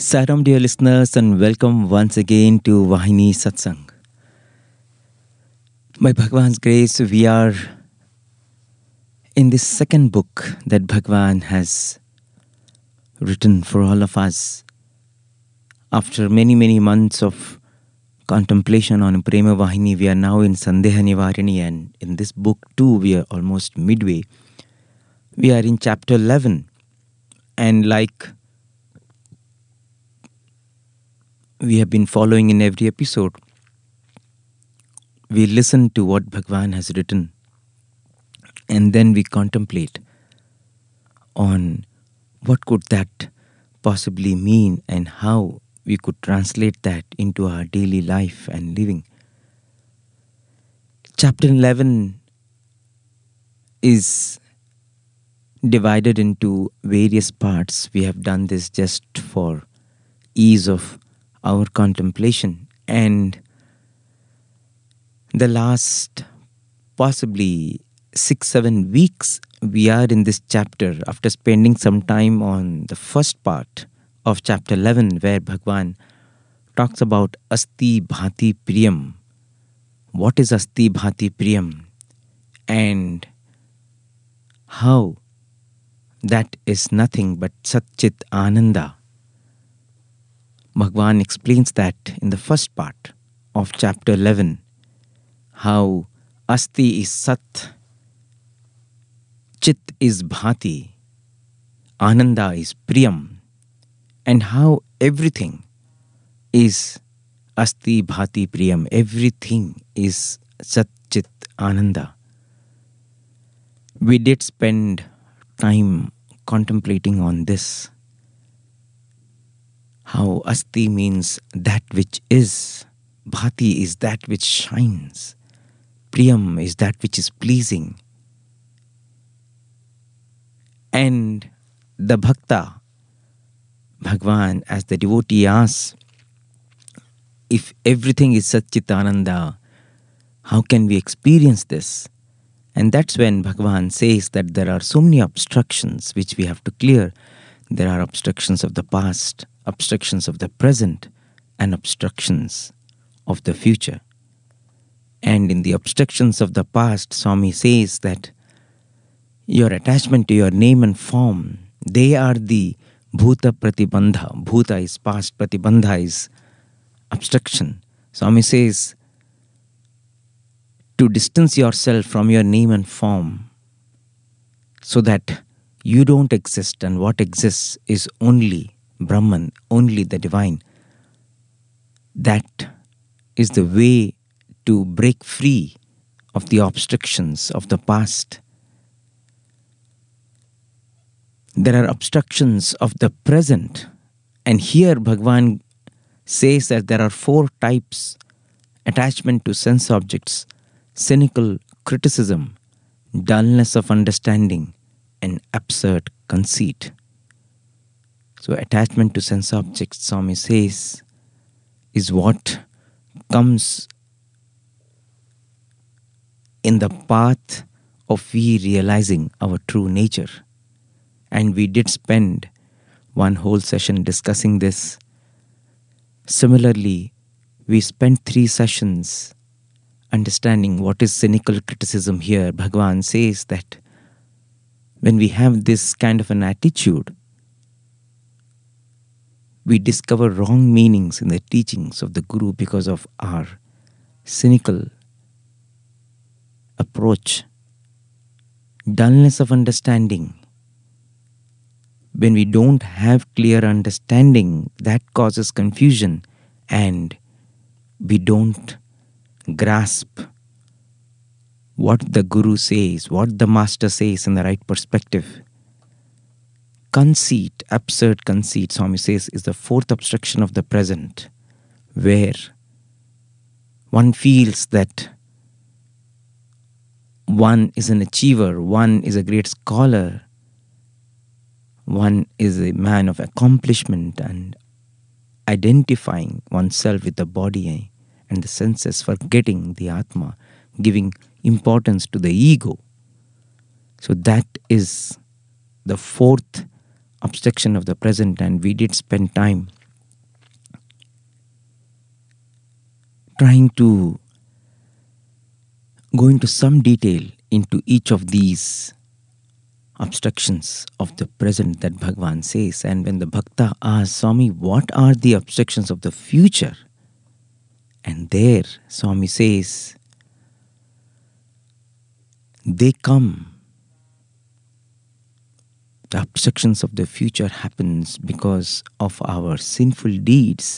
Saram, dear listeners, and welcome once again to Vahini Satsang. By Bhagwan's grace, we are in this second book that Bhagwan has written for all of us. After many months of contemplation on Prema Vahini, we are now in Sandeha Nivarini, and in this book too, we are almost midway. We are in chapter 11, and like we have been following in every episode, we listen to what Bhagwan has written, and then we contemplate on what could that possibly mean and how we could translate that into our daily life and living. Chapter 11 is divided into various parts. We have done this just for ease of our contemplation, and the last possibly 6-7 weeks we are in this chapter after spending some time on the first part of chapter 11, where Bhagwan talks about Asti Bhati Priyam. What is Asti Bhati Priyam, and how that is nothing but Satchit Ananda. Bhagwan explains that in the first part of chapter 11, how Asti is Sat, Chit is Bhati, Ananda is Priyam, and how everything is Asti Bhati Priyam. Everything is Sat Chit Ananda. We did spend time contemplating on this. How Asti means that which is, Bhati is that which shines, Priyam is that which is pleasing. And the Bhakta, Bhagwan, as the devotee asks, if everything is Satchitananda, how can we experience this? And that's when Bhagwan says that there are so many obstructions which we have to clear. There are obstructions of the past, obstructions of the present, and obstructions of the future. And in the obstructions of the past, Swami says that your attachment to your name and form, they are the Bhuta Pratibandha. Bhuta is past, Pratibandha is obstruction. Swami says to distance yourself from your name and form so that you don't exist, and what exists is only Brahman, only the divine. That is the way to break free of the obstructions of the past. There are obstructions of the present, and here Bhagwan says that there are 4 types: attachment to sense objects, cynical criticism, dullness of understanding, and absurd conceit. So attachment to sense objects, Swami says, is what comes in the path of we realizing our true nature. And we did spend one whole session discussing this. Similarly, we spent 3 sessions understanding what is cynical criticism here. Bhagwan says that when we have this kind of an attitude, we discover wrong meanings in the teachings of the Guru because of our cynical approach. Dullness of understanding. When we don't have clear understanding, that causes confusion, and we don't grasp what the Guru says, what the Master says in the right perspective. Conceit, absurd conceit, Swami says, is the 4th obstruction of the present, where one feels that one is an achiever, one is a great scholar, one is a man of accomplishment, and identifying oneself with the body and the senses, forgetting the Atma, giving importance to the ego. So that is the 4th obstruction of the present, and we did spend time trying to go into some detail into each of these obstructions of the present that Bhagavan says. And when the Bhakta asks, Swami, what are the obstructions of the future? And there Swami says, they come. The obstructions of the future happens because of our sinful deeds.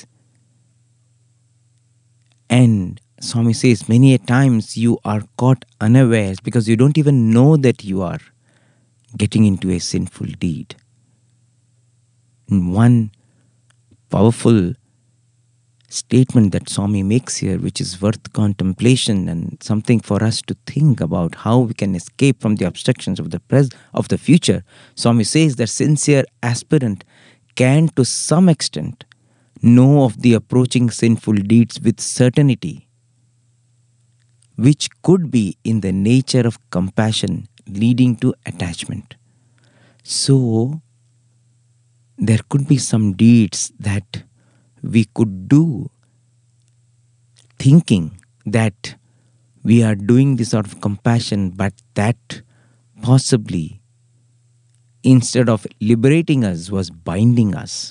And Swami says, many a times you are caught unawares because you don't even know that you are getting into a sinful deed. And one powerful statement that Swami makes here, which is worth contemplation and something for us to think about how we can escape from the obstructions of the future. Swami says that sincere aspirant can to some extent know of the approaching sinful deeds with certainty, which could be in the nature of compassion leading to attachment. So, there could be some deeds that we could do thinking that we are doing this out of compassion, but that possibly, instead of liberating us, was binding us.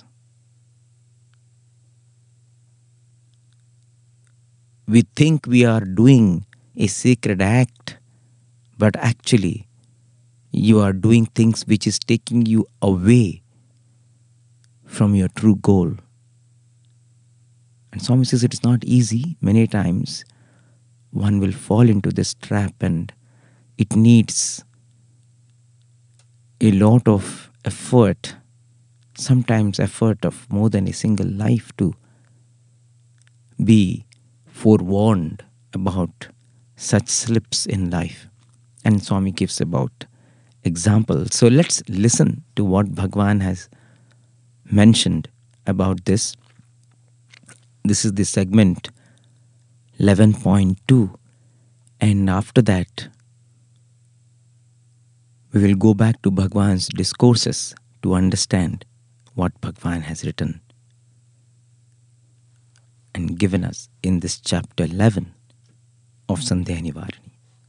We think we are doing a sacred act, but actually you are doing things which is taking you away from your true goal. And Swami says it is not easy. Many times one will fall into this trap, and it needs a lot of effort, sometimes effort of more than a single life, to be forewarned about such slips in life. And Swami gives about examples. So let's listen to what Bhagavan has mentioned about this. This is the segment 11.2, and after that we will go back to Bhagavan's discourses to understand what Bhagavan has written and given us in this chapter 11 of Sandhya Nivarani.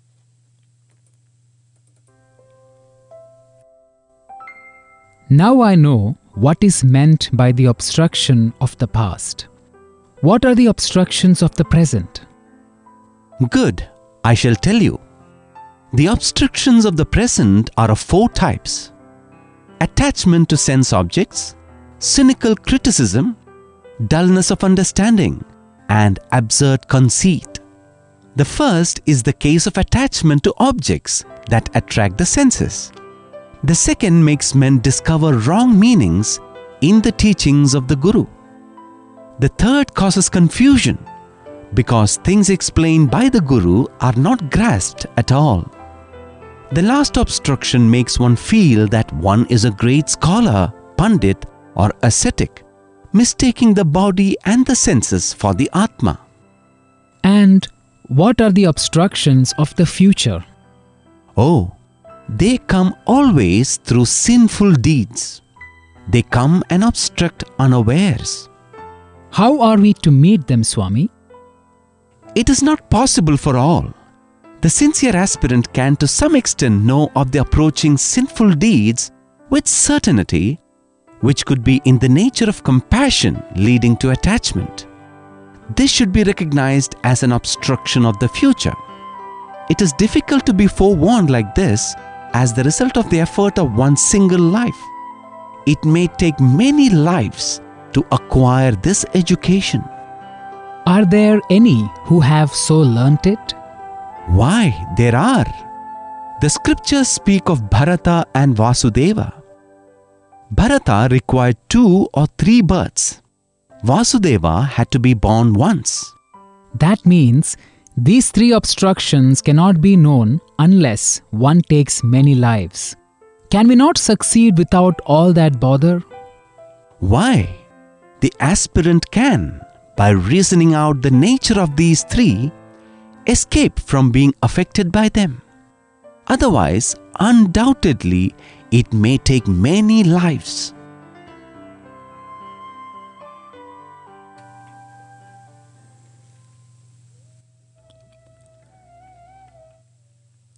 Now I know what is meant by the obstruction of the past. What are the obstructions of the present? Good, I shall tell you. The obstructions of the present are of 4 types: attachment to sense objects, cynical criticism, dullness of understanding, and absurd conceit. The first is the case of attachment to objects that attract the senses. The second makes men discover wrong meanings in the teachings of the Guru. The third causes confusion because things explained by the Guru are not grasped at all. The last obstruction makes one feel that one is a great scholar, pandit, or ascetic, mistaking the body and the senses for the Atma. And what are the obstructions of the future? Oh, they come always through sinful deeds. They come and obstruct unawares. How are we to meet them, Swami? It is not possible for all. The sincere aspirant can to some extent know of the approaching sinful deeds with certainty, which could be in the nature of compassion leading to attachment. This should be recognized as an obstruction of the future. It is difficult to be forewarned like this as the result of the effort of one single life. It may take many lives to acquire this education. Are there any who have so learnt it? Why, there are. The scriptures speak of Bharata and Vasudeva. Bharata required 2 or 3 births. Vasudeva had to be born once. That means these 3 obstructions cannot be known unless one takes many lives. Can we not succeed without all that bother? Why? The aspirant can, by reasoning out the nature of these 3, escape from being affected by them. Otherwise, undoubtedly, it may take many lives.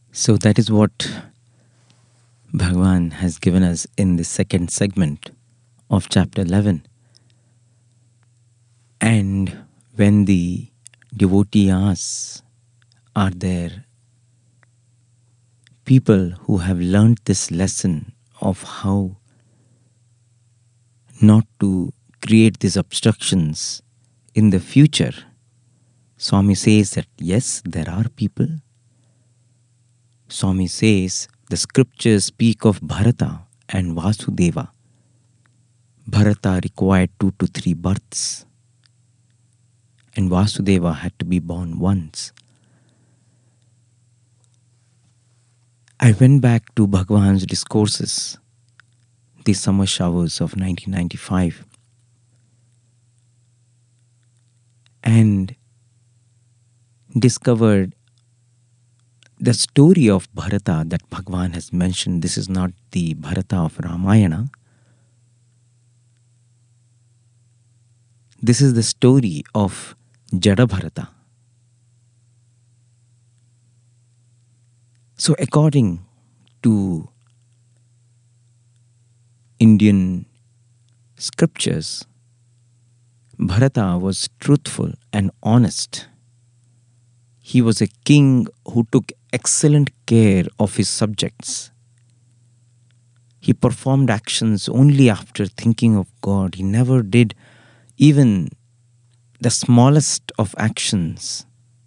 So that is what Bhagwan has given us in the second segment of chapter 11. And when the devotee asks, are there people who have learnt this lesson of how not to create these obstructions in the future? Swami says that yes, there are people. Swami says the scriptures speak of Bharata and Vasudeva. Bharata required 2 to 3 births, and Vasudeva had to be born once. I went back to Bhagwan's discourses, the summer showers of 1995, and discovered the story of Bharata that Bhagwan has mentioned. This is not the Bharata of Ramayana. This is the story of Jada Bharata. So according to Indian scriptures, Bharata was truthful and honest. He was a king who took excellent care of his subjects. He performed actions only after thinking of God. He never did even the smallest of actions.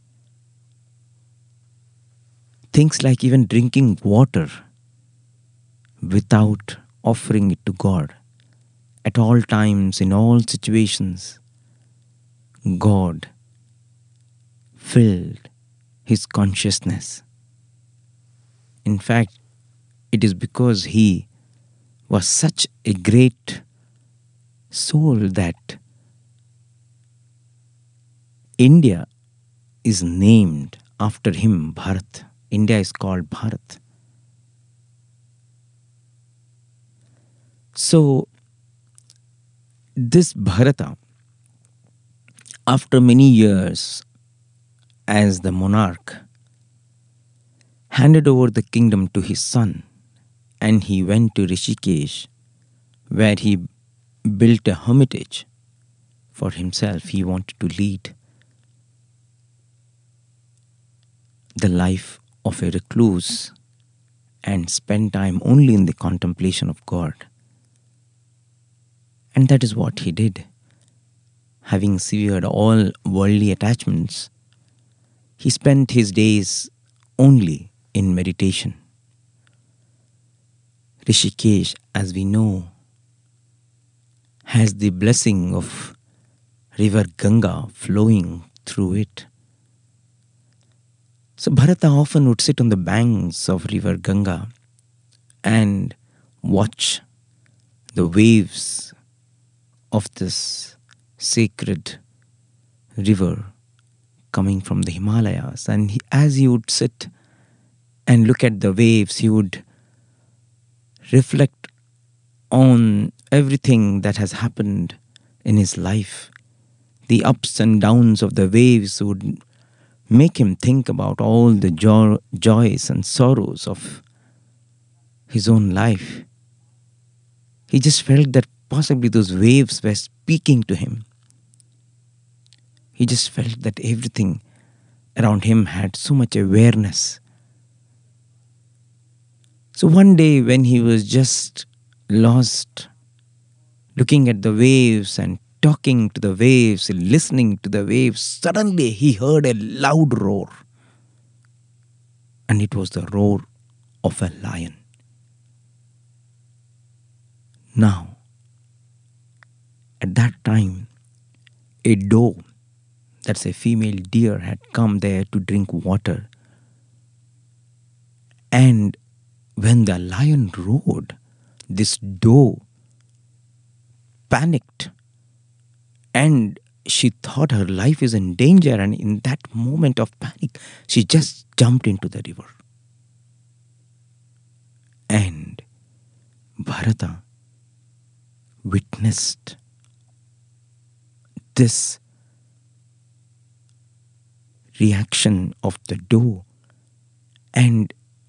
Things like even drinking water without offering it to God. At all times, in all situations, God filled his consciousness. In fact, it is because he was such a great soul that India is named after him, Bharat. India is called Bharat. So, this Bharata, after many years as the monarch, handed over the kingdom to his son, and he went to Rishikesh, where he built a hermitage for himself. He wanted to lead the life of a recluse and spend time only in the contemplation of God. And that is what he did. Having severed all worldly attachments, he spent his days only in meditation. Rishikesh, as we know, has the blessing of river Ganga flowing through it. So Bharata often would sit on the banks of river Ganga and watch the waves of this sacred river coming from the Himalayas. And as he would sit and look at the waves, he would reflect on everything that has happened in his life. The ups and downs of the waves would make him think about all the joys and sorrows of his own life. He just felt that possibly those waves were speaking to him. He just felt that everything around him had so much awareness. So one day when he was just lost, looking at the waves and talking to the waves, listening to the waves, suddenly he heard a loud roar. And it was the roar of a lion. Now, at that time, a doe, that's a female deer, had come there to drink water. And when the lion roared, this doe panicked and she thought her life is in danger, and in that moment of panic, she just jumped into the river. And Bharata witnessed this reaction of the doe, and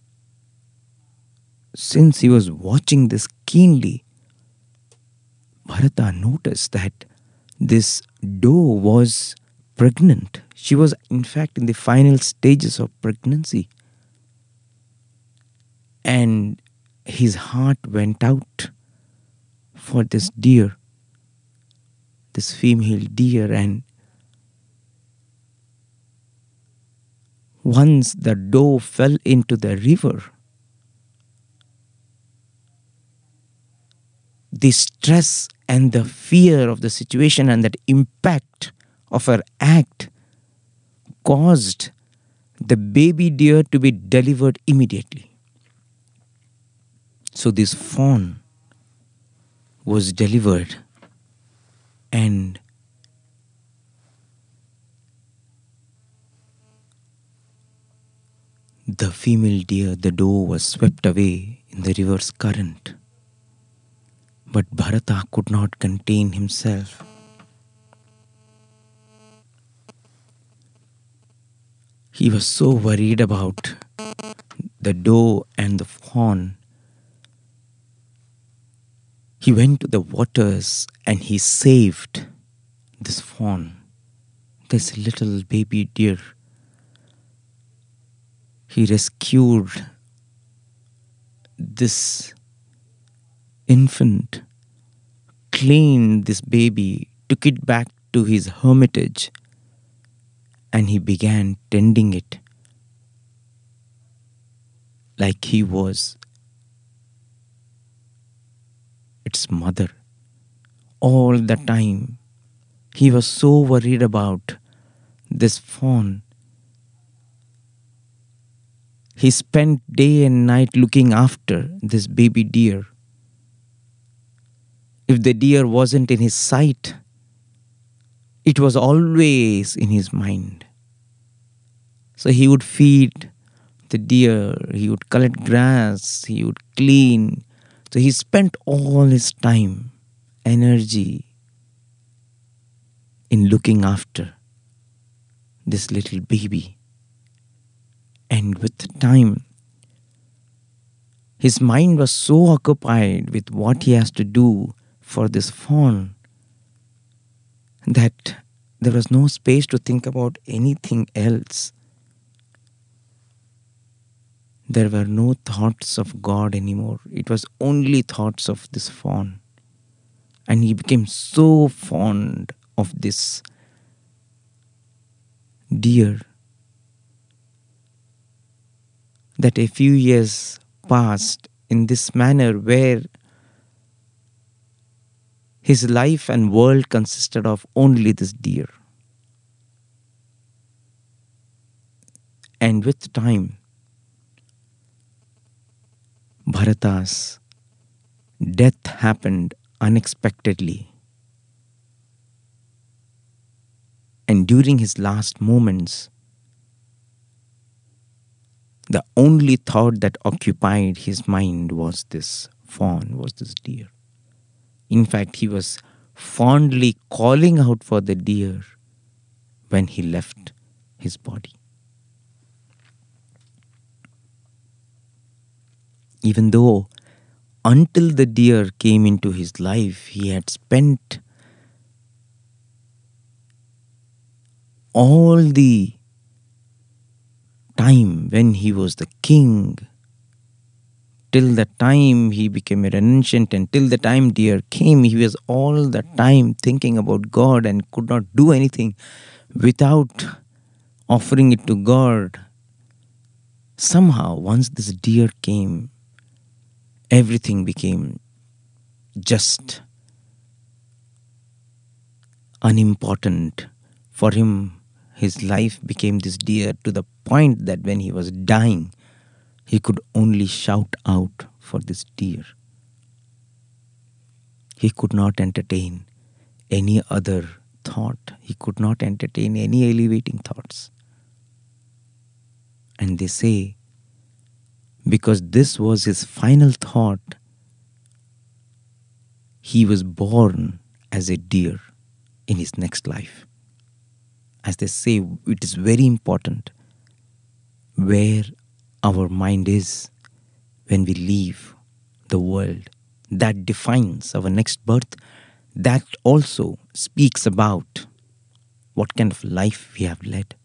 since he was watching this keenly, Bharata noticed that this doe was pregnant. She was, in fact, in the final stages of pregnancy. And his heart went out for this deer, this female deer. And once the doe fell into the river, the stress and the fear of the situation and that impact of her act caused the baby deer to be delivered immediately. So this fawn was delivered, and the female deer, the doe, was swept away in the river's current. But Bharata could not contain himself. He was so worried about the doe and the fawn. He went to the waters and he saved this fawn, this little baby deer. He rescued this infant, cleaned this baby, took it back to his hermitage, and he began tending it like he was its mother. All the time, he was so worried about this fawn. He spent day and night looking after this baby deer. If the deer wasn't in his sight, it was always in his mind. So he would feed the deer, he would collect grass, he would clean. So he spent all his time, energy in looking after this little baby. And with time, his mind was so occupied with what he has to do for this fawn that there was no space to think about anything else. There were no thoughts of God anymore. It was only thoughts of this fawn. And he became so fond of this deer that a few years passed in this manner where his life and world consisted of only this deer. And with time, Bharata's death happened unexpectedly. And during his last moments, the only thought that occupied his mind was this fawn, was this deer. In fact, he was fondly calling out for the deer when he left his body. Even though until the deer came into his life, he had spent all the time when he was the king, till the time he became a renunciant, and till the time deer came, he was all the time thinking about God and could not do anything without offering it to God. Somehow, once this deer came, everything became just unimportant for him. His life became this deer to the point that when he was dying, he could only shout out for this deer. He could not entertain any other thought. He could not entertain any elevating thoughts. And they say, because this was his final thought, he was born as a deer in his next life. As they say, it is very important where our mind is, when we leave the world. That defines our next birth. That also speaks about what kind of life we have led.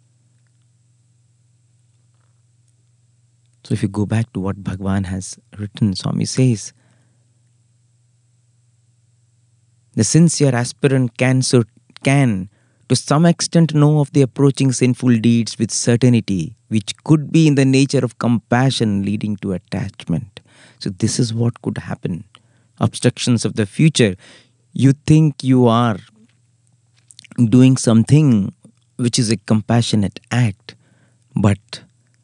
So if you go back to what Bhagavan has written, Swami says, the sincere aspirant can to some extent know of the approaching sinful deeds with certainty, which could be in the nature of compassion leading to attachment. So this is what could happen. Obstructions of the future. You think you are doing something which is a compassionate act, but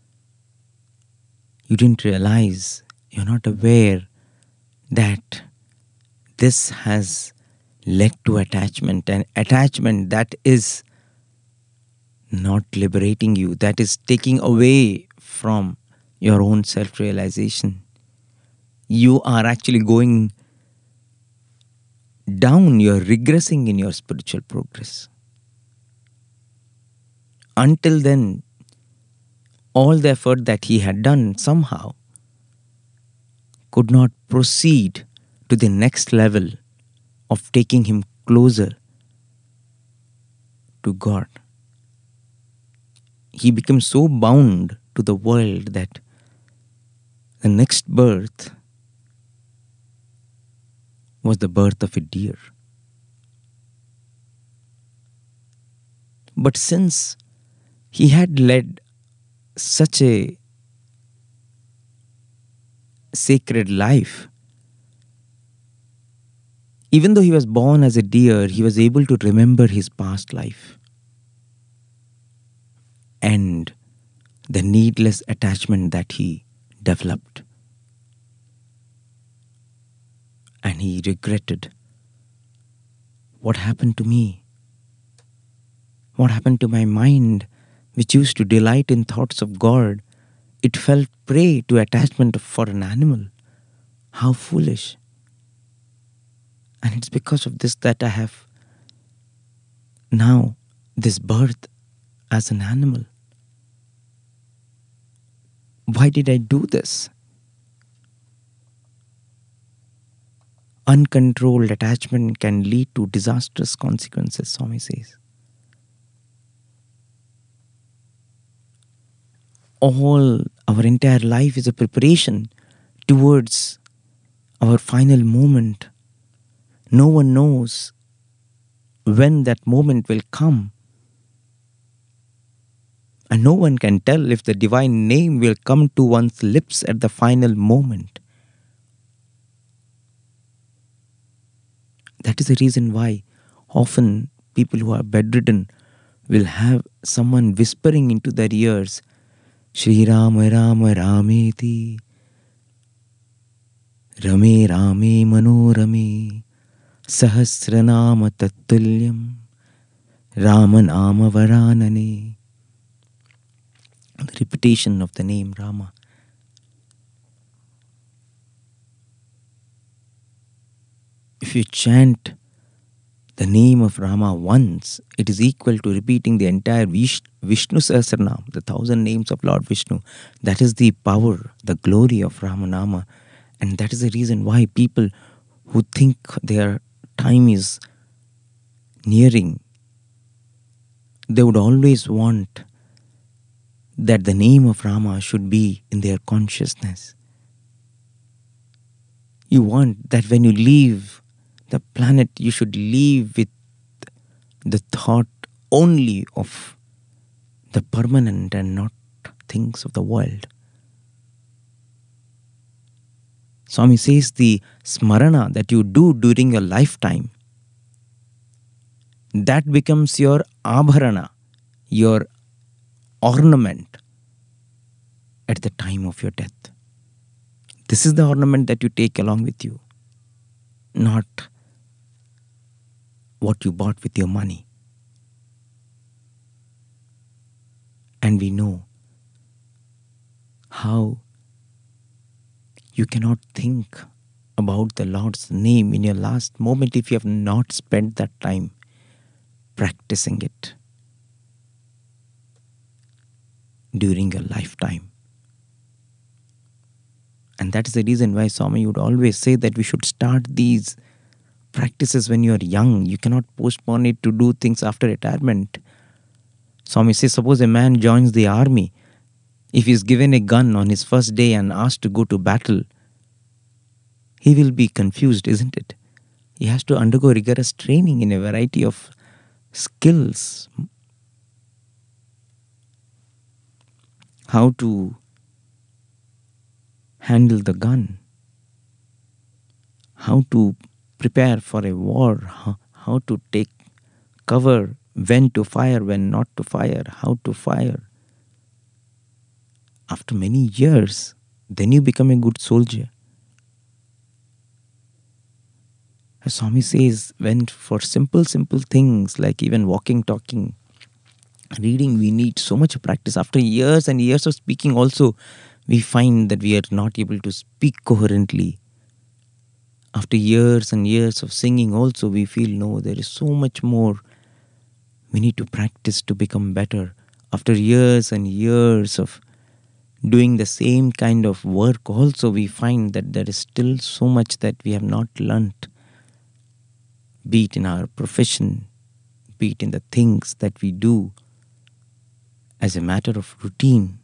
you didn't realize, you're not aware that this has led to attachment, and attachment that is not liberating you, that is taking away from your own self-realization. You are actually going down, you're regressing in your spiritual progress. Until then, all the effort that he had done somehow could not proceed to the next level of taking him closer to God. He became so bound to the world that the next birth was the birth of a deer. But since he had led such a sacred life, even though he was born as a deer, he was able to remember his past life and the needless attachment that he developed. And he regretted, what happened to me? What happened to my mind, which used to delight in thoughts of God? It fell prey to attachment for an animal. How foolish. And it's because of this that I have now this birth as an animal. Why did I do this? Uncontrolled attachment can lead to disastrous consequences, Swami says. All our entire life is a preparation towards our final moment. No one knows when that moment will come. And no one can tell if the divine name will come to one's lips at the final moment. That is the reason why often people who are bedridden will have someone whispering into their ears, Shri Rama Rama Rameti, Rame Rame Manorame, Sahasranama Tattulyam, Rama Nama Varanane. The repetition of the name Rama. If you chant the name of Rama once, it is equal to repeating the entire Vishnu Sahasranam, the 1,000 names of Lord Vishnu. That is the power, the glory of Ramanama. And that is the reason why people who think their time is nearing, they would always want that the name of Rama should be in their consciousness. You want that when you leave the planet, you should leave with the thought only of the permanent and not things of the world. Swami says the smarana that you do during your lifetime, that becomes your abharana, your ornament at the time of your death. This is the ornament that you take along with you, not what you bought with your money. And we know how you cannot think about the Lord's name in your last moment if you have not spent that time practicing it during your lifetime. And that is the reason why Swami would always say that we should start these practices when you are young. You cannot postpone it to do things after retirement. Swami says, suppose a man joins the army. If he is given a gun on his first day and asked to go to battle, he will be confused, isn't it? He has to undergo rigorous training in a variety of skills. How to handle the gun, how to prepare for a war, how to take cover, when to fire, when not to fire, how to fire. After many years, then you become a good soldier. As Swami says, when for simple things like even walking, talking, reading, we need so much practice. After years and years of speaking also, we find that we are not able to speak coherently. After years and years of singing also, we feel, no, there is so much more we need to practice to become better. After years and years of doing the same kind of work also, we find that there is still so much that we have not learnt, be it in our profession, be it in the things that we do as a matter of routine.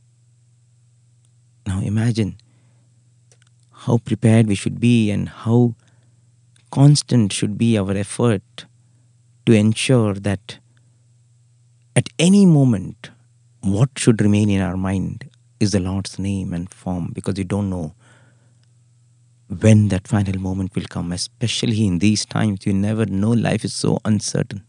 Now imagine how prepared we should be and how constant should be our effort to ensure that at any moment what should remain in our mind is the Lord's name and form, because you don't know when that final moment will come. Especially in these times, you never know. Life is so uncertain.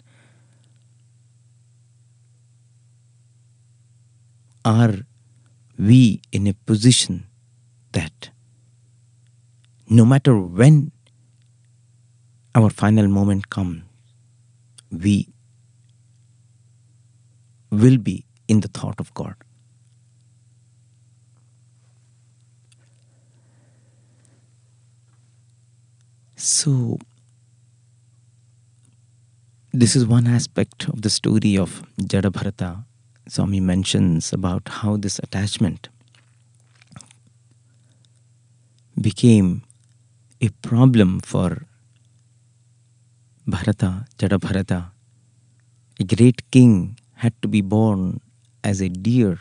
Are we in a position that no matter when our final moment comes, we will be in the thought of God? So, this is one aspect of the story of Jada Bharata. Swami mentions about how this attachment became a problem for Bharata, Jada Bharata. A great king had to be born as a deer,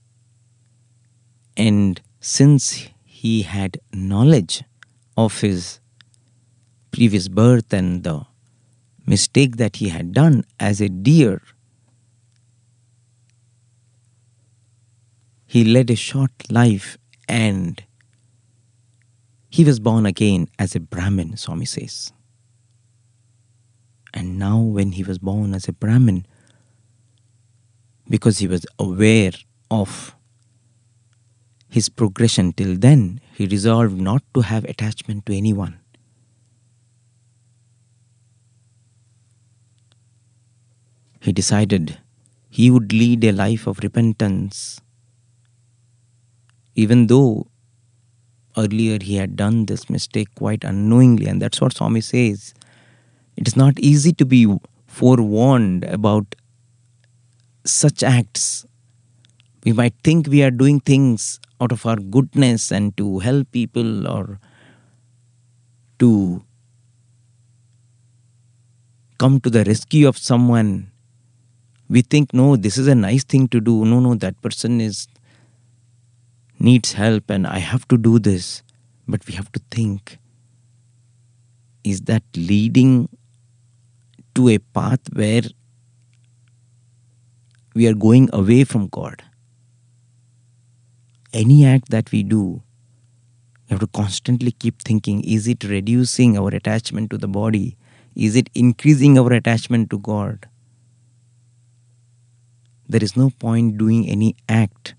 and since he had knowledge of his previous birth and the mistake that he had done as a deer, he led a short life and he was born again as a Brahmin, Swami says. And now when he was born as a Brahmin, because he was aware of his progression till then, he resolved not to have attachment to anyone. He decided he would lead a life of repentance, even though earlier he had done this mistake quite unknowingly. And that's what Swami says. It is not easy to be forewarned about such acts. We might think we are doing things out of our goodness and to help people or to come to the rescue of someone. We think, no, this is a nice thing to do. No, that person needs help and I have to do this. But we have to think, is that leading to a path where we are going away from God? Any act that we do, we have to constantly keep thinking, is it reducing our attachment to the body? Is it increasing our attachment to God? There is no point doing any act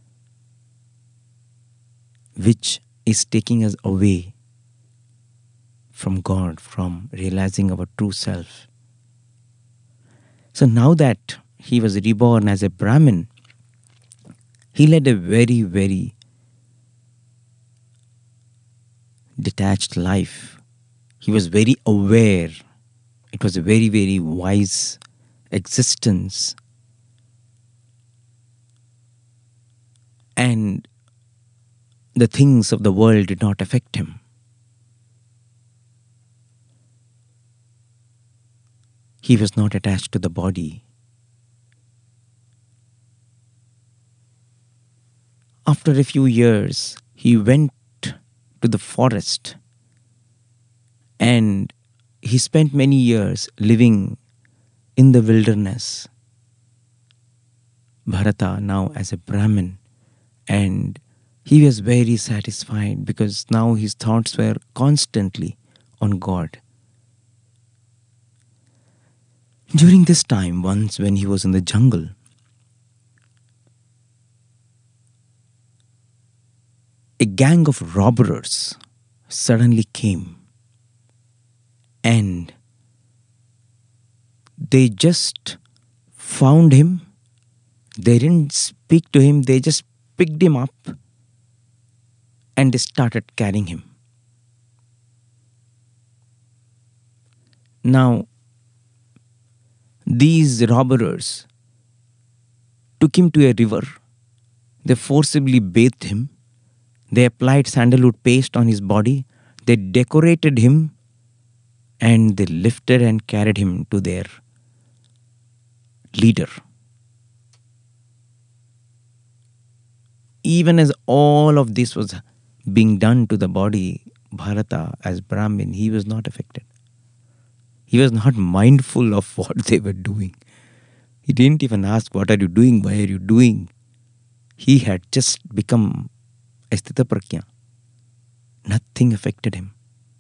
which is taking us away from God, from realizing our true self. So now that he was reborn as a Brahmin, he led a very, very detached life. He was very aware. It was a very, very wise existence. And the things of the world did not affect him. He was not attached to the body. After a few years, he went to the forest and he spent many years living in the wilderness. Bharata now as a Brahmin, and he was very satisfied because now his thoughts were constantly on God. During this time, once when he was in the jungle, a gang of robbers suddenly came and they just found him. They didn't speak to him, they just picked him up and they started carrying him. Now, these robbers took him to a river. They forcibly bathed him. They applied sandalwood paste on his body. They decorated him and they lifted and carried him to their leader. Even as all of this was being done to the body, Bharata as Brahmin, he was not affected. He was not mindful of what they were doing. He didn't even ask, what are you doing? Why are you doing? He had just become a Sthita Prajna. Nothing affected him.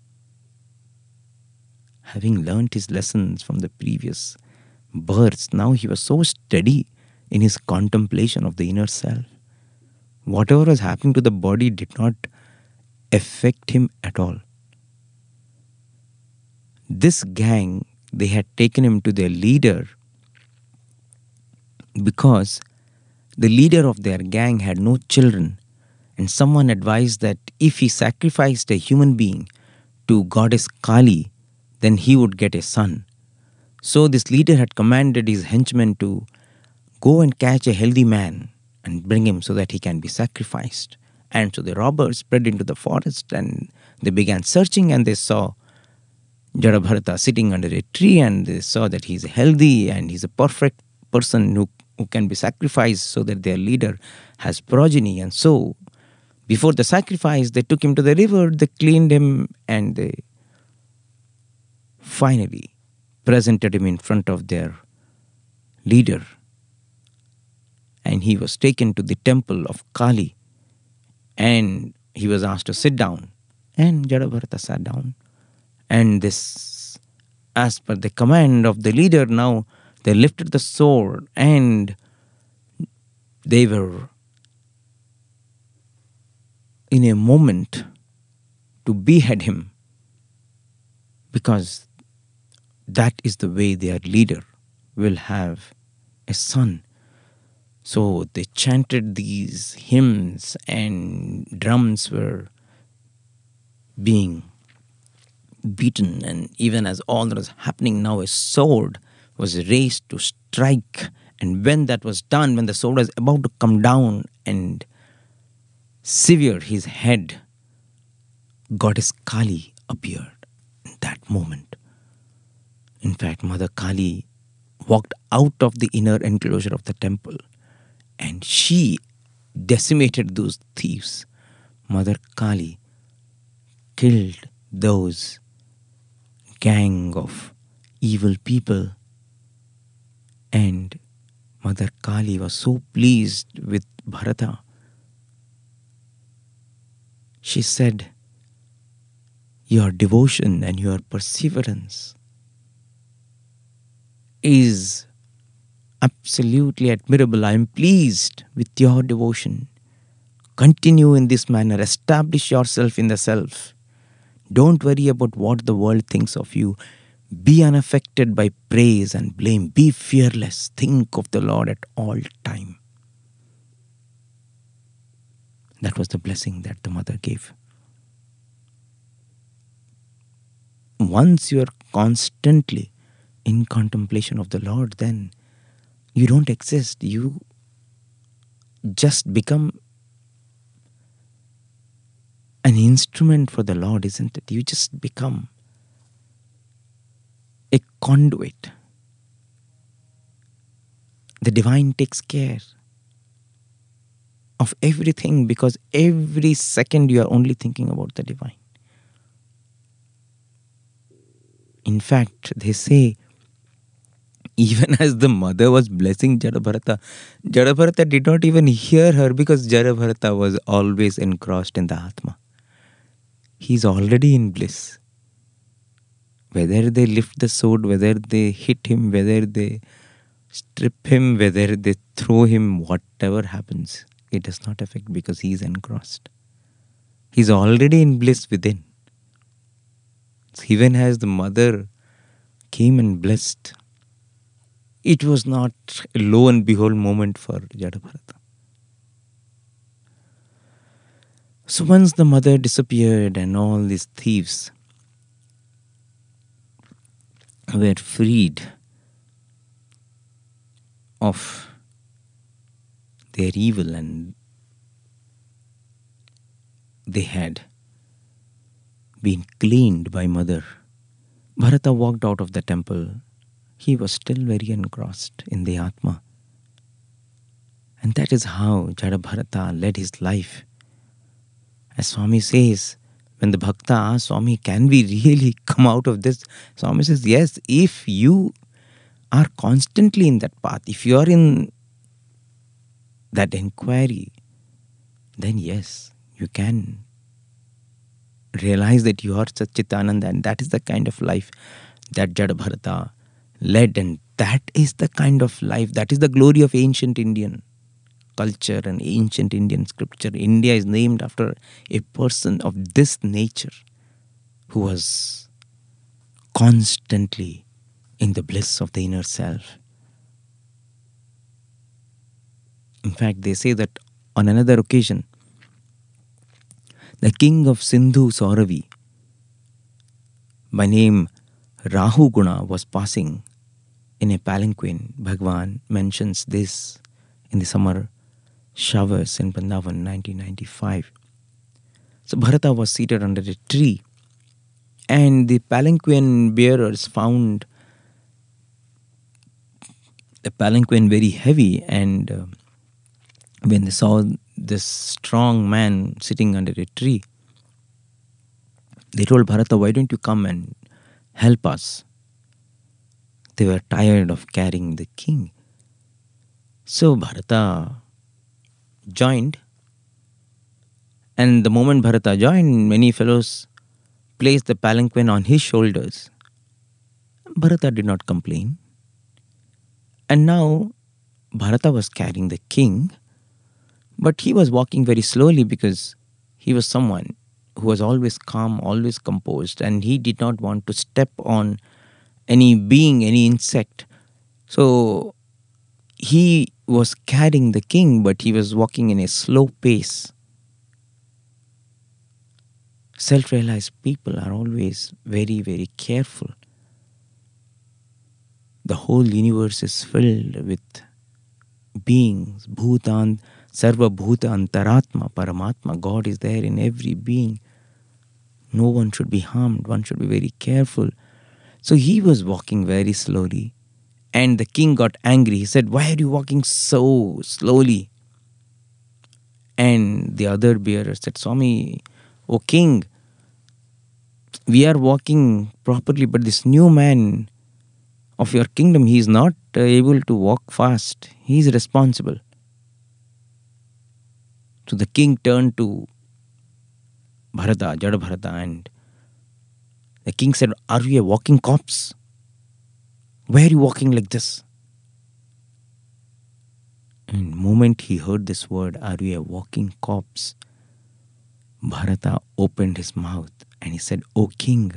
Having learnt his lessons from the previous births, now he was so steady in his contemplation of the inner self. Whatever was happening to the body did not affect him at all. This gang, they had taken him to their leader because the leader of their gang had no children, and someone advised that if he sacrificed a human being to goddess Kali, then he would get a son. So this leader had commanded his henchmen to go and catch a healthy man and bring him so that he can be sacrificed. And so the robbers spread into the forest and they began searching, and they saw Jadabharata sitting under a tree, and they saw that he's healthy and he's a perfect person who can be sacrificed so that their leader has progeny. And so before the sacrifice, they took him to the river, they cleaned him, and they finally presented him in front of their leader. And he was taken to the temple of Kali and he was asked to sit down. And Jadabharata sat down. And this, as per the command of the leader, now they lifted the sword and they were in a moment to behead him, because that is the way their leader will have a son. So they chanted these hymns and drums were being beaten, and even as all that was happening now, a sword was raised to strike. And when that was done, when the sword was about to come down and sever his head, goddess Kali appeared in that moment. In fact, Mother Kali walked out of the inner enclosure of the temple and she decimated those thieves. Mother Kali killed those gang of evil people, and Mother Kali was so pleased with Bharata. She said, "Your devotion and your perseverance is absolutely admirable. I am pleased with your devotion. Continue in this manner. Establish yourself in the self. Don't worry about what the world thinks of you. Be unaffected by praise and blame. Be fearless. Think of the Lord at all time." That was the blessing that the mother gave. Once you are constantly in contemplation of the Lord, then you don't exist. You just become an instrument for the Lord, isn't it? You just become a conduit. The divine takes care of everything, because every second you are only thinking about the divine. In fact, they say, even as the mother was blessing Jadabharata did not even hear her, because Jadabharata was always engrossed in the Atma. He is already in bliss. Whether they lift the sword, whether they hit him, whether they strip him, whether they throw him, whatever happens, it does not affect, because he is engrossed. He is already in bliss within. Even as the mother came and blessed, it was not a lo and behold moment for Jadabharata. So once the mother disappeared and all these thieves were freed of their evil and they had been cleaned by mother, Bharata walked out of the temple. He was still very engrossed in the Atma. And that is how Jadabharata led his life. As Swami says, when the Bhakta asks Swami, can we really come out of this? Swami says, yes, if you are constantly in that path, if you are in that inquiry, then yes, you can realize that you are Satchitananda, and that is the kind of life that Jadabharata led, and that is the kind of life, that is the glory of ancient Indian culture and ancient Indian scripture. India is named after a person of this nature who was constantly in the bliss of the inner self. In fact, they say that on another occasion, the king of Sindhu Sauravi, by name Rahu Guna, was passing in a palanquin. Bhagwan mentions this in the summer showers in Vrindavan 1995. So Bharata was seated under a tree, and the palanquin bearers found the palanquin very heavy, and when they saw this strong man sitting under a tree, they told Bharata, why don't you come and help us? They were tired of carrying the king. So Bharata joined, and the moment Bharata joined, many fellows placed the palanquin on his shoulders. Bharata did not complain. And now Bharata was carrying the king, but he was walking very slowly, because he was someone who was always calm, always composed, and he did not want to step on any being, any insect. So he was carrying the king, but he was walking in a slow pace. Self-realized people are always very, very careful. The whole universe is filled with beings, Bhutan, Sarva Bhuta Antaratma, Paramatma. God is there in every being. No one should be harmed. One should be very careful. So he was walking very slowly. And the king got angry. He said, why are you walking so slowly? And the other bearer said, Swami, O king, we are walking properly, but this new man of your kingdom, he is not able to walk fast. He is responsible. So the king turned to Bharata, Jadabharata, and the king said, are you a walking corpse? Why are you walking like this? And the moment he heard this word, are you a walking corpse? Bharata opened his mouth and he said, O king,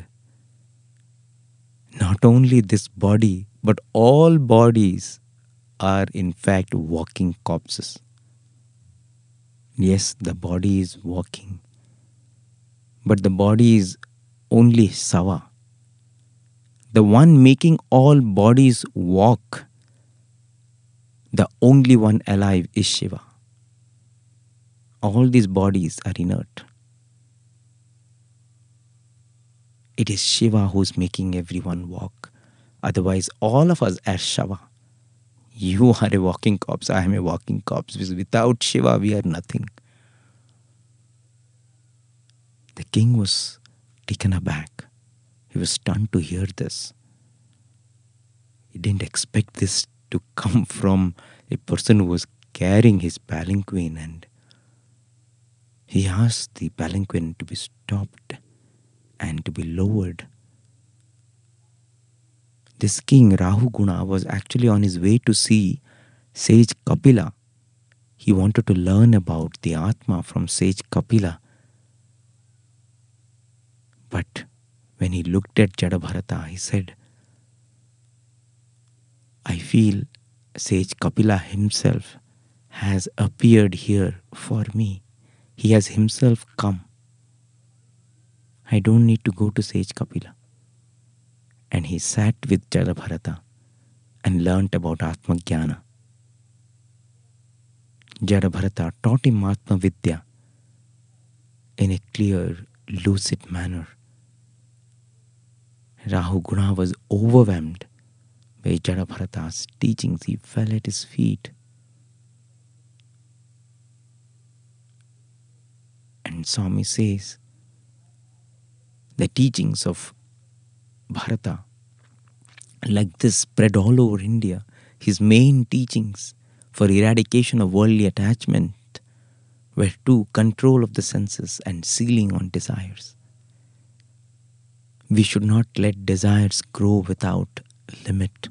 not only this body, but all bodies are in fact walking corpses. Yes, the body is walking, but the body is only Sava. The one making all bodies walk, the only one alive is Shiva. All these bodies are inert. It is Shiva who's making everyone walk. Otherwise, all of us are Shava. You are a walking corpse, I am a walking corpse. Because without Shiva, we are nothing. The king was taken aback. He was stunned to hear this. He didn't expect this to come from a person who was carrying his palanquin, and he asked the palanquin to be stopped and to be lowered. This king, Rahuguna, was actually on his way to see sage Kapila. He wanted to learn about the Atma from sage Kapila. But when he looked at Jadabharata, he said, I feel sage Kapila himself has appeared here for me. He has himself come. I don't need to go to sage Kapila. And he sat with Jadabharata and learnt about Atma Jnana. Jadabharata taught him Atma Vidya in a clear, lucid manner. Rahuguna was overwhelmed by Jadabharata's teachings. He fell at his feet. And Swami says, the teachings of Bharata, like this, spread all over India. His main teachings for eradication of worldly attachment were two: control of the senses and sealing on desires. We should not let desires grow without limit.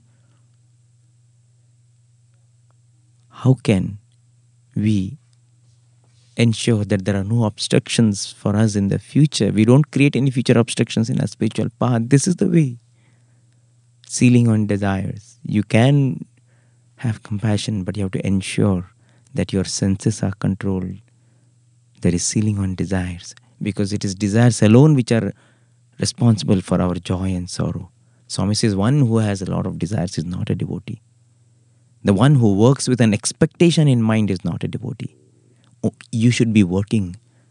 How can we ensure that there are no obstructions for us in the future? We don't create any future obstructions in our spiritual path. This is the way. Sealing on desires. You can have compassion, but you have to ensure that your senses are controlled. There is sealing on desires, because it is desires alone which are responsible for our joy and sorrow. Swami says one who has a lot of desires is not a devotee. The one who works with an expectation in mind is not a devotee. You should be working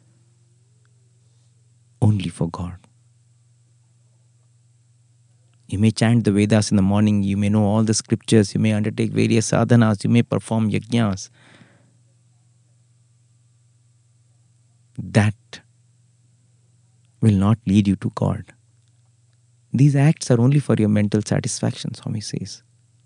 only for God. You may chant the Vedas in the morning, you may know all the scriptures, you may undertake various sadhanas, you may perform yajnas. That will not lead you to God. These acts are only for your mental satisfaction, Swami says.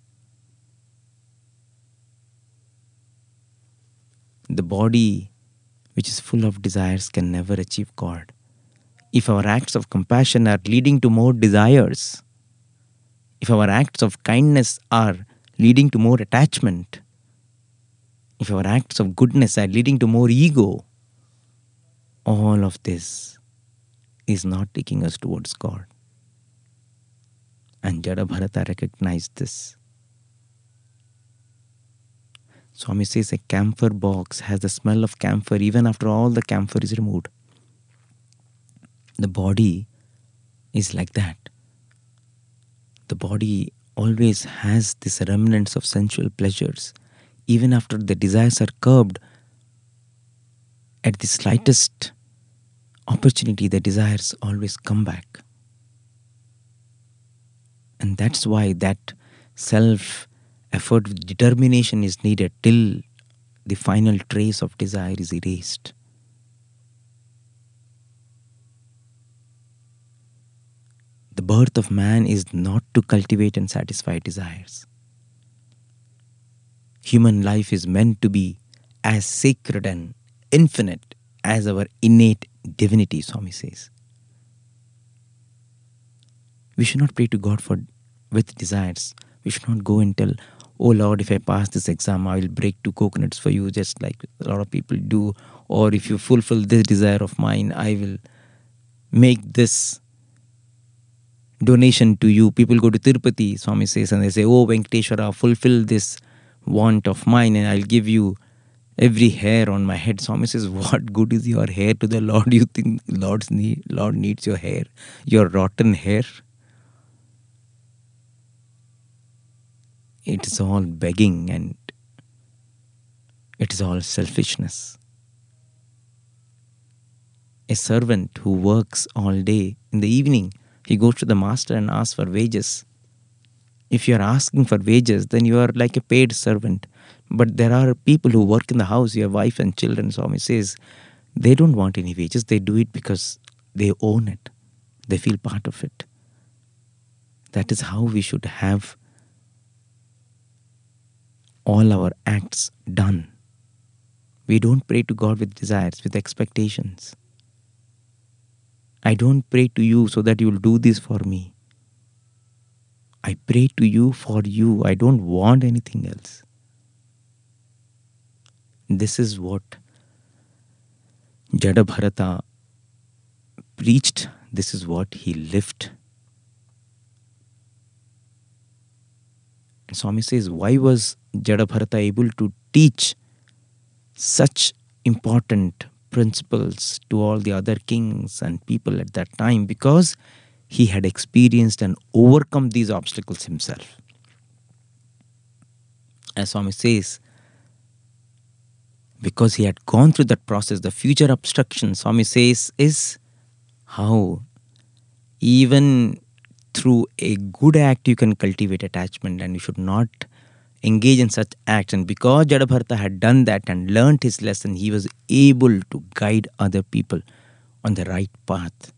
The body which is full of desires can never achieve God. If our acts of compassion are leading to more desires, if our acts of kindness are leading to more attachment, if our acts of goodness are leading to more ego, all of this is not taking us towards God. And Jadabharata recognized this. Swami says a camphor box has the smell of camphor even after all the camphor is removed. The body is like that. The body always has this remnants of sensual pleasures. Even after the desires are curbed, at the slightest opportunity, the desires always come back. And that's why that self-effort with determination is needed till the final trace of desire is erased. The birth of man is not to cultivate and satisfy desires. Human life is meant to be as sacred and infinite as our innate divinity, Swami says. We should not pray to God with desires. We should not go and tell, oh Lord, if I pass this exam, I will break 2 coconuts for you, just like a lot of people do. Or if you fulfill this desire of mine, I will make this donation to you. People go to Tirupati, Swami says, and they say, oh Venkateshwara, fulfill this want of mine and I'll give you every hair on my head. Swami says, what good is your hair to the Lord? You think Lord needs your hair? Your rotten hair? It is all begging and it is all selfishness. A servant who works all day, in the evening, He goes to the master and asks for wages. If you are asking for wages, then you are like a paid servant. But there are people who work in the house, your wife and children. Swami says, they don't want any wages. They do it because they own it. They feel part of it. That is how we should have all our acts done. We don't pray to God with desires, with expectations. I don't pray to you so that you will do this for me. I pray to you for you. I don't want anything else. This is what Jada Bharata preached. This is what he lived. And Swami says, why was Jada Bharata able to teach such important principles to all the other kings and people at that time? Because he had experienced and overcome these obstacles himself. As Swami says, because he had gone through that process, the future obstruction, Swami says, is how even through a good act you can cultivate attachment, and you should not engage in such acts. And because Jada Bharata had done that and learnt his lesson, he was able to guide other people on the right path.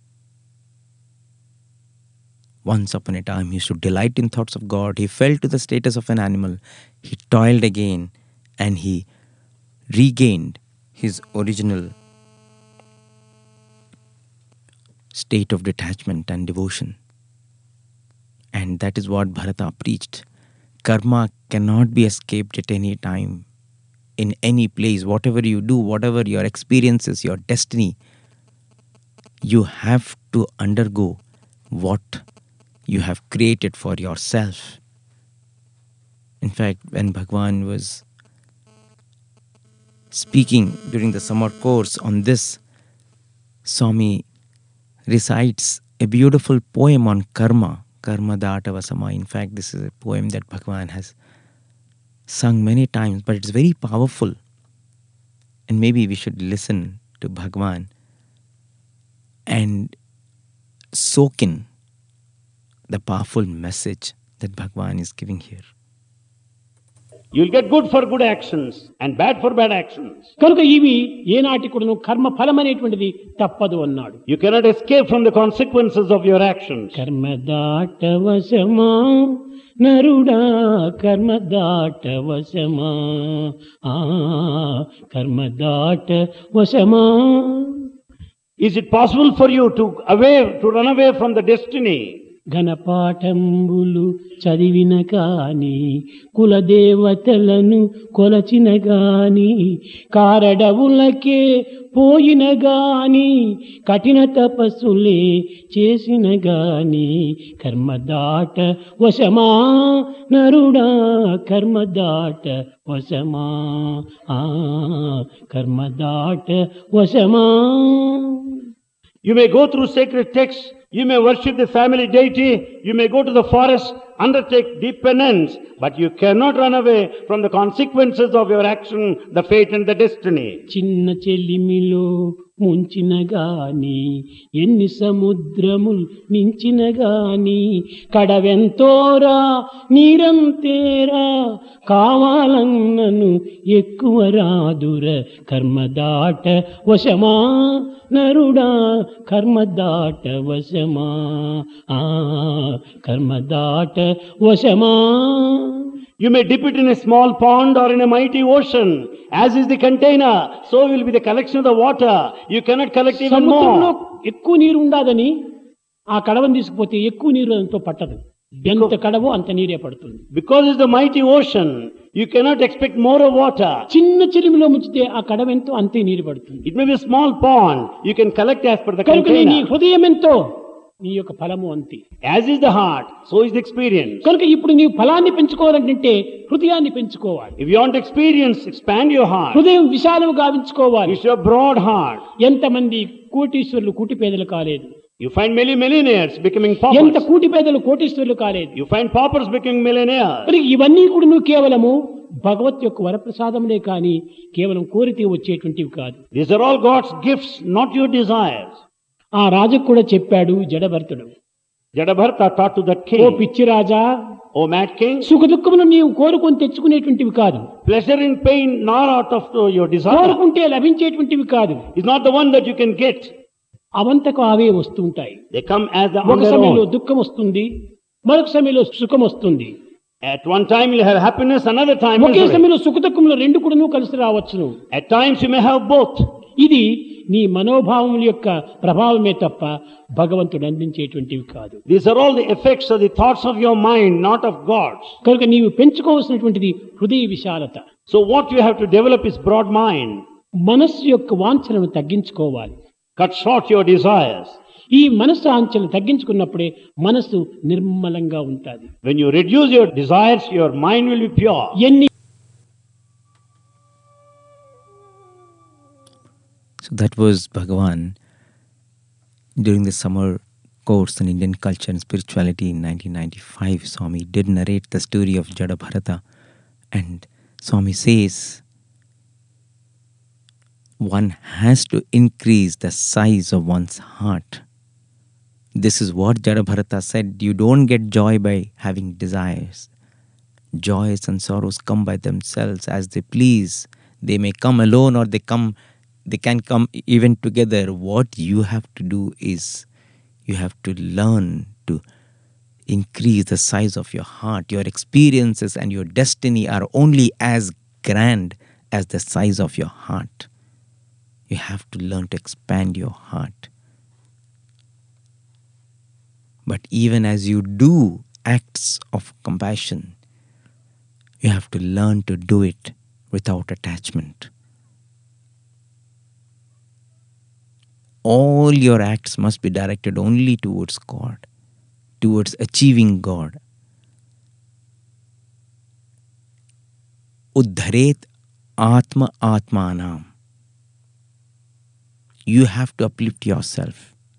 Once upon a time, he used to delight in thoughts of God. He fell to the status of an animal. He toiled again and he regained his original state of detachment and devotion. And that is what Bharata preached. Karma cannot be escaped at any time, in any place. Whatever you do, whatever your experiences, your destiny, you have to undergo what you have created for yourself. In fact, when Bhagwan was speaking during the summer course on this, Swami recites a beautiful poem on karma, Karma Data Vasama. In fact, this is a poem that Bhagwan has sung many times, but it's very powerful. And maybe we should listen to Bhagwan and soak in the powerful message that Bhagwan is giving here. You'll get good for good actions and bad for bad actions. కనుక ఇవి ఏనాటి కూడాను కర్మ ఫలం అనేటువంటిది తప్పదు అన్నాడు. You cannot escape from the consequences of your actions. కర్మ దాటవశమా నరుడా, కర్మ దాటవశమా, కర్మ దాటవశమా. Is it possible for you to run away from the destiny? ఘనపాఠంబులు చదివిన కాని, కులదేవతలను కొలచిన గాని, కారడవులకే పోయిన గాని, కఠిన తపస్సులే చేసిన గాని, కర్మ దాట వశమా నరుడా, కర్మ దాట వశమా, కర్మ దాట వశమా. You may go through sacred texts, you may worship the family deity, you may go to the forest, undertake deep penance, but you cannot run away from the consequences of your action, the fate and the destiny. చిన్న చెలిమిలో ముంచిన గాని, ఎన్ని సముద్రములు మించిన గాని, కడవెంతోరా నీరంతేరా, కావాలన్నను ఎక్కువ రాదుర, కర్మ దాట వశమా నరుడా, కర్మ దాట వశమా, కర్మ దాట వశమా. You may dip it in a small pond or in a mighty ocean. As is the container, so will be the collection of the water. You cannot collect even సముద్రంలో more. ఎక్కువ నీరు ఉండదని ఆ కడవను తీసుకుపోతే ఎక్కువ నీరు అంతో పట్టదు. ఎంత కడవో అంత నీరే పడుతుంది. Because it's the mighty ocean, you cannot expect more of water. చిన్న చెలిమిలో ముంచితే ఆ కడవ ఎంతో అంతే నీరు పడుతుంది. It may be a small pond, you can collect as per the కనుక నీ container. హృదయం ఎంతో నీ యొక్క ఫలము అంతే. As is the heart, so is the experience. కనుక ఇప్పుడు నీవు ఫలాన్ని పెంచుకోవాలంటే హృదయాన్ని పెంచుకోవాలి. If you want experience, expand your heart. హృదయం విశాలము గావించుకోవాలి. You should have broad heart. ఎంతమంది కోటీశ్వరులు కూటి పేదలు కాలేదు. You find many millionaires becoming ఎంత paupers. కూటి పేదలు కోటీశ్వరులు కాలేదు. You find paupers becoming millionaires. మరి ఇవన్నీ కూడా నువ్వు కేవలము భగవత్ యొక్క వరప్రసాదములే కానీ కేవలం కోరితే వచ్చేటువంటివి కాదు. These are all God's gifts, not your desires. ఆ రాజుకు కూడా చెప్పాడు జడభరతుడు. Jadabharata taught to that oh king, పిచ్చి రాజా, O mad king, సుఖ దుఃఖమును నీవు కోరుకొని తెచ్చుకునేటువంటివి కాదు, pleasure and pain not out of your desire కోరుకుంటే లభించేటువంటివి కాదు, is not the one that you can get. అవంతకు అవే వస్తూ ఉంటాయి. They come as the ఒక on their సమయంలో own. దుఃఖం వస్తుంది, మరొక సమయంలో సుఖం వస్తుంది. At one time you have happiness, another time okay misery. సమయంలో సుఖ దుఃఖములు రెండు కూడా కలిసి రావచ్చును. At times you may have both. ఇది నీ మనోభావముల యొక్క ప్రభావమే తప్ప భగవంతుడు అందించేటువంటివి కాదు. These are all the effects of the thoughts of your mind, not of God's. కనుక నీవు పెంచుకోవాల్సినటువంటిది హృదయ విశాలత. So what you have to develop is broad mind. మనస్సు యొక్క వాంఛలను తగ్గించుకోవాలి. Cut short your desires. ఈ మనస్సు ఆంఛలను తగ్గించుకున్నప్పుడే మనస్సు నిర్మలంగా ఉంటుంది. When you reduce your desires, your mind will be pure. ఎన్ని So that was Bhagavan during the summer course on Indian culture and spirituality in 1995. Swami did narrate the story of Jadabharata, and Swami says one has to increase the size of one's heart. This is what Jadabharata said. You don't get joy by having desires. Joys and sorrows come by themselves as they please. They may come alone or they can come even together. What you have to do is you have to learn to increase the size of your heart. Your experiences and your destiny are only as grand as the size of your heart. You have to learn to expand your heart. But even as you do acts of compassion, you have to learn to do it without attachment. All your acts must be directed only towards God, towards achieving God. Uddharet Atma Atmanam. You have to uplift yourself.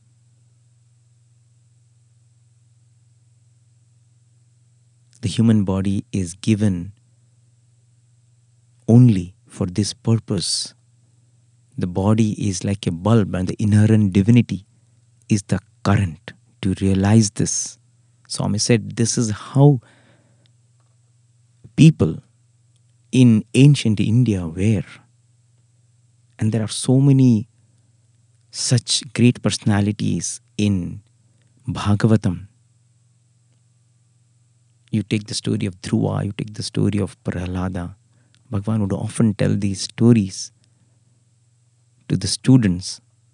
The human body is given only for this purpose. The body is like a bulb, and the inherent divinity is the current. To realize this, Swami said, this is how people in ancient India were. And there are so many such great personalities in Bhagavatam. You take the story of Dhruva, you take the story of Prahlada. Bhagavan would often tell these stories to the students.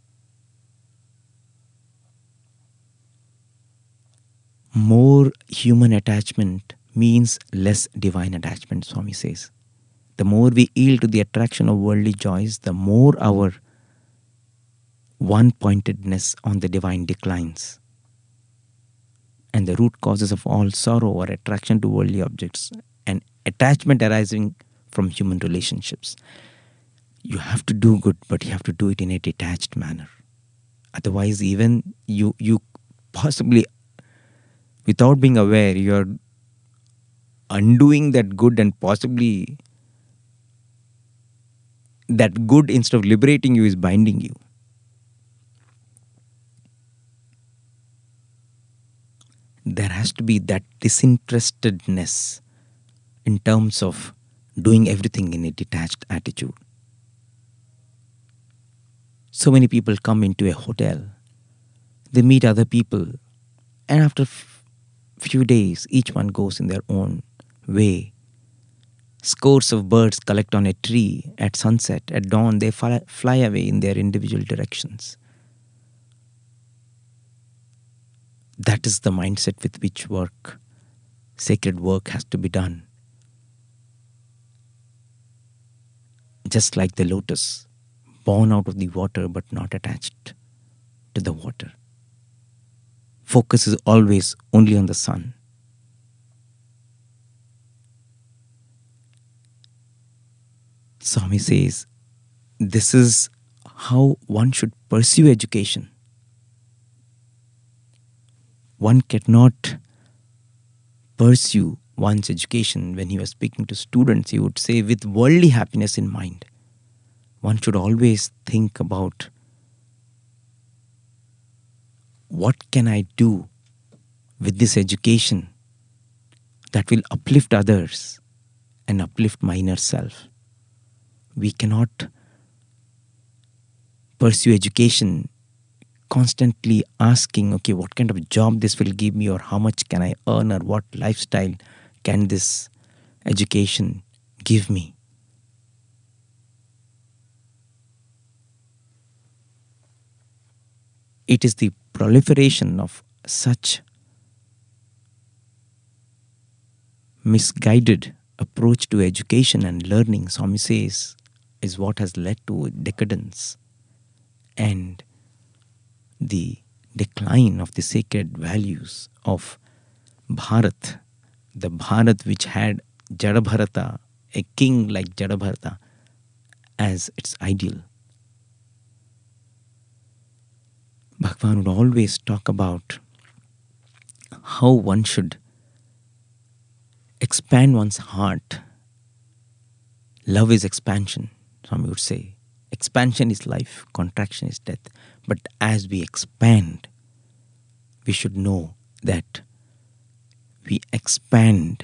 More human attachment means less divine attachment, Swami says. The more we yield to the attraction of worldly joys, the more our one-pointedness on the divine declines. And the root causes of all sorrow are attraction to worldly objects and attachment arising from human relationships. You have to do good, but you have to do it in a detached manner. Otherwise, even you possibly, without being aware, you are undoing that good, and possibly that good, instead of liberating you, is binding you. There has to be that disinterestedness in terms of doing everything in a detached attitude. So many people come into a hotel, they meet other people, and after few days, each one goes in their own way. Scores of birds collect on a tree at sunset. At dawn, they fly away in their individual directions. That is the mindset with which sacred work has to be done. Just like the lotus, born out of the water but not attached to the water. Focus is always only on the sun. Swami says, this is how one should pursue education. One cannot pursue one's education. When he was speaking to students, he would say, with worldly happiness in mind. One should always think about what can I do with this education that will uplift others and uplift my inner self? We cannot pursue education constantly asking, okay, what kind of job this will give me, or how much can I earn, or what lifestyle can this education give me? It is the proliferation of such misguided approach to education and learning, Swami says, is what has led to decadence and the decline of the sacred values of Bharat, the Bharat which had Jadabharata, a king like Jadabharata, as its ideal. Bhagwan would always talk about how one should expand one's heart. Love is expansion, Swami would say. Expansion is life, contraction is death. But as we expand, we should know that we expand,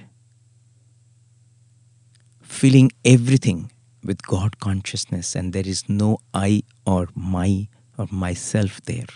filling everything with God consciousness, and there is no I or my or myself there.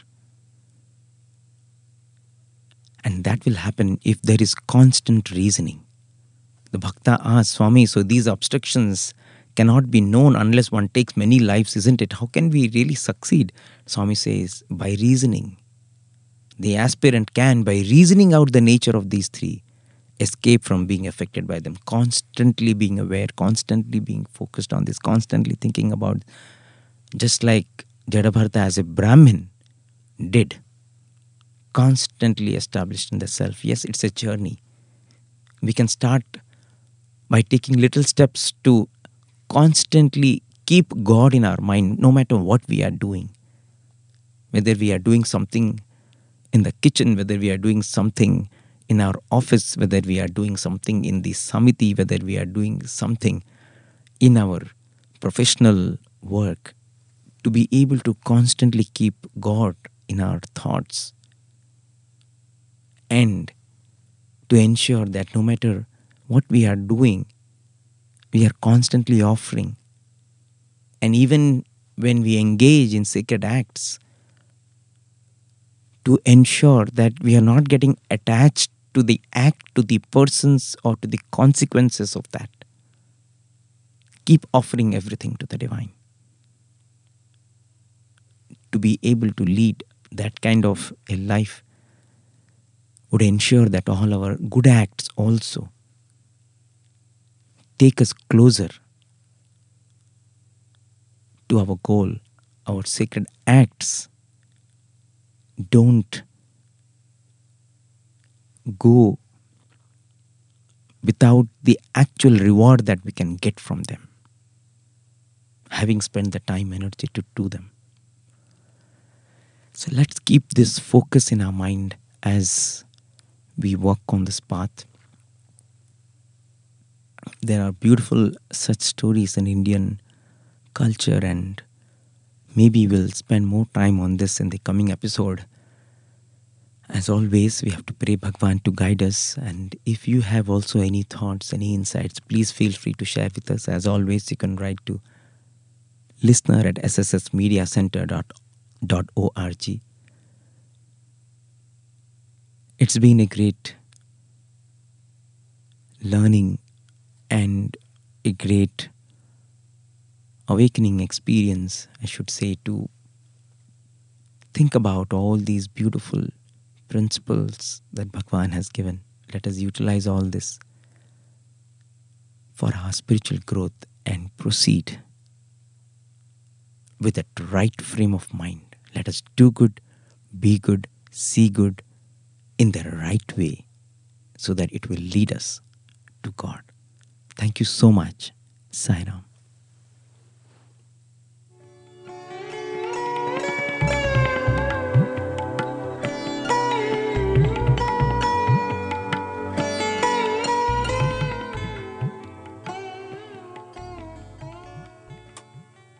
And that will happen if there is constant reasoning. The Bhakta asks, Swami, so these obstructions cannot be known unless one takes many lives, isn't it? How can we really succeed? Swami says, by reasoning. The aspirant can, by reasoning out the nature of these three, escape from being affected by them. Constantly being aware, constantly being focused on this, constantly thinking about, just like Jadabharata as a Brahmin did, constantly established in the self. Yes, it's a journey. We can start by taking little steps to constantly keep God in our mind, no matter what we are doing. Whether we are doing something in the kitchen, whether we are doing something in our office, whether we are doing something in the samiti, whether we are doing something in our professional work, to be able to constantly keep God in our thoughts and to ensure that no matter what we are doing, we are constantly offering. And even when we engage in sacred acts, to ensure that we are not getting attached to the act, to the persons, or to the consequences of that. Keep offering everything to the divine. To be able to lead that kind of a life would ensure that all our good acts also take us closer to our goal. Our sacred acts don't go without the actual reward that we can get from them, having spent the time, energy to do them. So let's keep this focus in our mind as we walk on this path. There are beautiful such stories in Indian culture, and maybe we'll spend more time on this in the coming episode. As always, we have to pray Bhagwan to guide us. And if you have also any thoughts, any insights, please feel free to share with us. As always, you can write to listener@sssmediacenter.org. It's been a great learning and a great awakening experience, I should say, to think about all these beautiful principles that Bhagwan has given. Let us utilize all this for our spiritual growth and proceed with that right frame of mind. Let us do good, be good, see good in the right way, so that it will lead us to God. Thank you so much. Sai Ram.